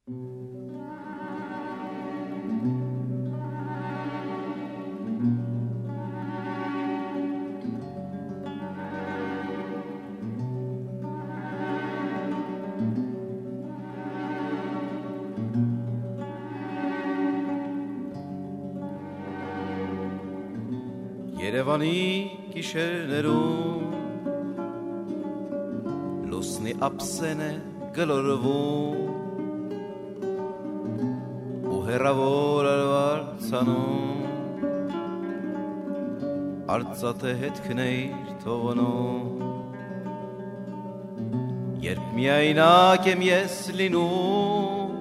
Երևանի գիշերներում լուսնի ափսեն է գլորվում ու հեռավոր արվարձանում արծաթե հետքներ թողնում երբ միայնակ եմ ես լինում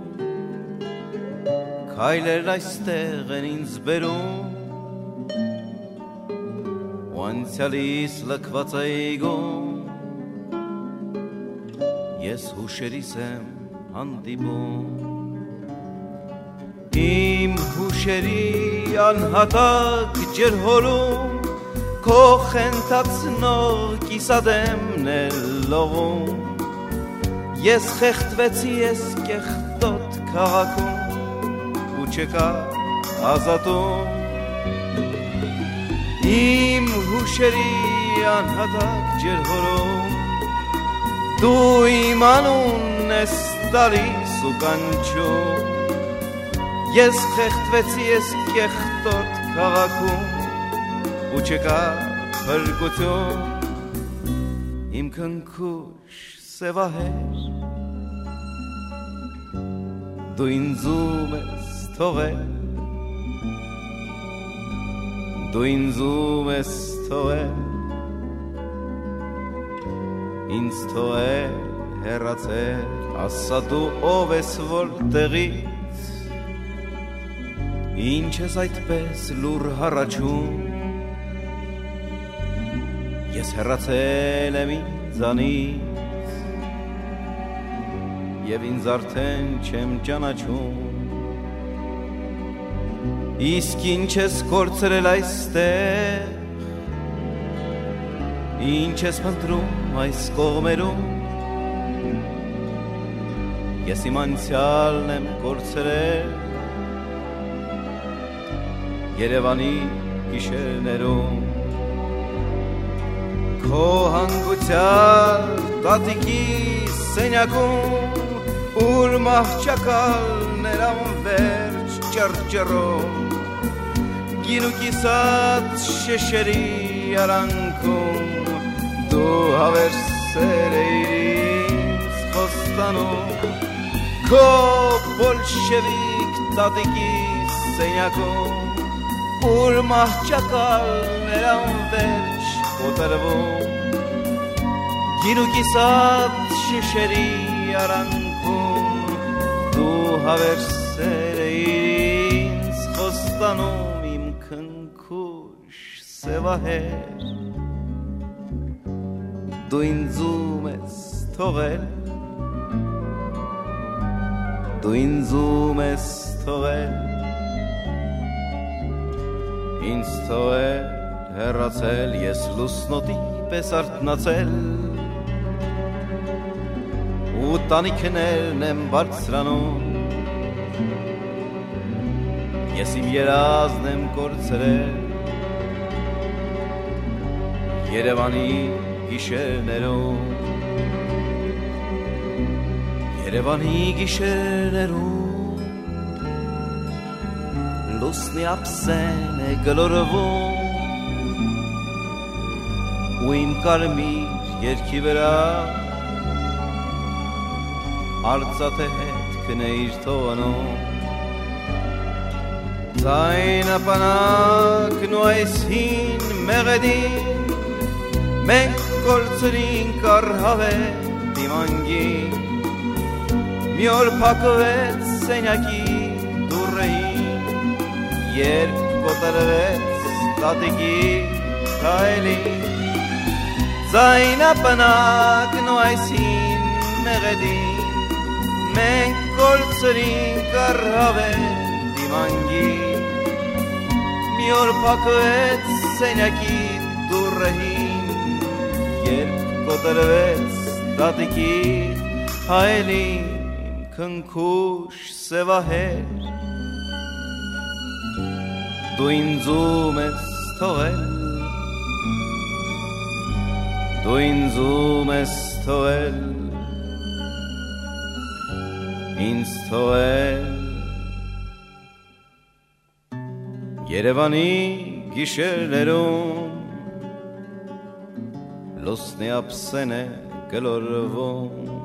քայլեր այստեղ են ինձ բերում Անցյալիս լքված այգում ես հուշերիս եմ հանդիպում իմ հուշերի անհատակ ջրհորում քո խենթացնող կիսադեմն է լողում ես խեղդվեցի ես կեղտոտ քաղաքում ու չկա ազատում Իմ հուշերի անհատակ ջրհորում դու իմ անունն ես տալիս ու կանչում ես խեղդվեցի ես կեղտոտ քաղաքում ու չկա փրկություն իմ քնքուշ սևահեր դու ինձում ես թողել Դու ինձում ես թողել Ինձ թողել հեռացել Ասա դու ով ես որտեղից Ինչ ես այդպես լուր հառաչում Ես հեռացել եմ ինձանից Եվ ինձ արդեն չեմ ճանաչում Իսկ ինչ ես կորցրել այստեղ Ինչ ես փնտրում այս կողմերում Ես իմ անցյալն եմ կորցրել Երևանի գիշերներում Քո հանգուցյալ տատիկի սենյակում Ուր մահճակալներ անվերջ ճռճռում Գինու կիսած շեշերի արանքում Դու հավերսեր էիր ինձ խոստանում Քո բոլշևիկ տատիկի սենյակում Ուր մահճակալներ անվերջ կոտրվում Գինու կիսած շեշերի արանքում Դու հավերսեր էիր ինձ խոստանում Սևահեր Դու ինձում ես թողել Դու ինձում ես թողել Ինձ թողել հեռացել Ես լուսնոտի պես արթնացել Ու տանիքներն եմ բարձրանում Ես իմ երազն եմ կորցրել Երևանի գիշերներում Երևանի գիշերներում Լուսնի ափսեն է գլորվում Ու իմ կարմիր երգի վրա Արծաթե հետքն է իր թողնում Ձայնապանակն ու այս հին մեղեդին Մենք կորցրինք առհավետ իմ անգին Մի օր փակվեց սենյակի դուռին Երբ կոտրվեց տատիկի քայլին Ձայնապանակն ու այս հին մեղեդին Մենք կորցրինք առհավետ իմ անգին Մի օր փակվեց սենյակի դուռին Երբ կոտրվեց տատիկի հայելին kush se vaher du in zumes toel du in zumes toel in stoel Երևանի գիշերներում լուսնի ափսեն է գլորվում